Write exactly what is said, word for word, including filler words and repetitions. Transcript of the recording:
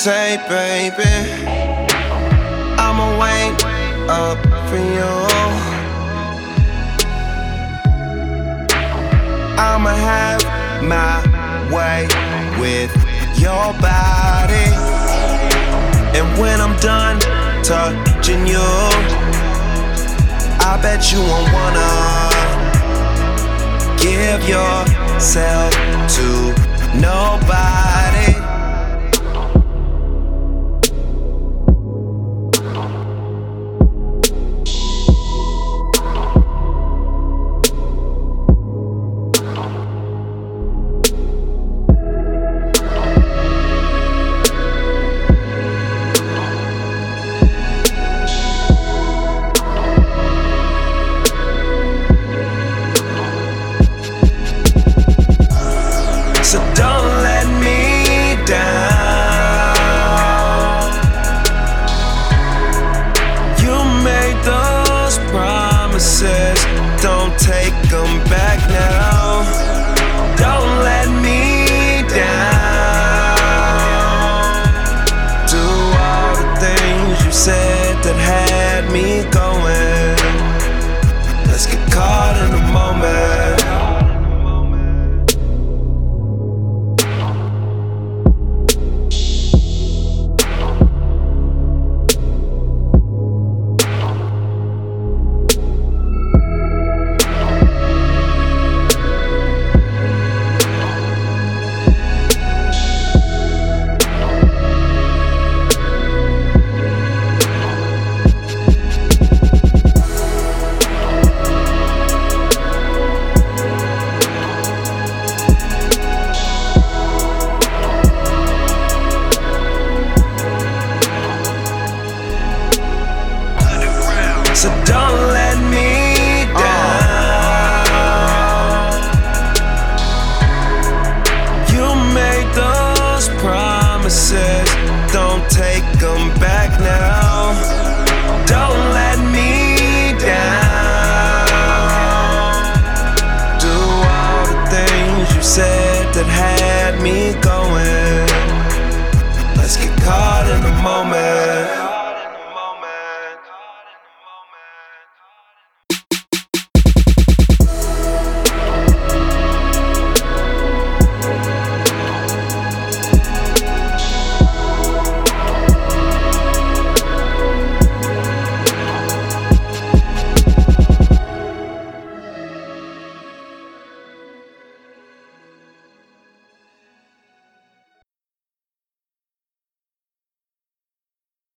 say, baby, I'ma wait up for you. I'ma have my way with your body, and when I'm done touching you, I bet you won't wanna give yourself to nobody. So don't let me down. You made those promises, don't take them back now. Don't let me down. Do all the things you said that had me go.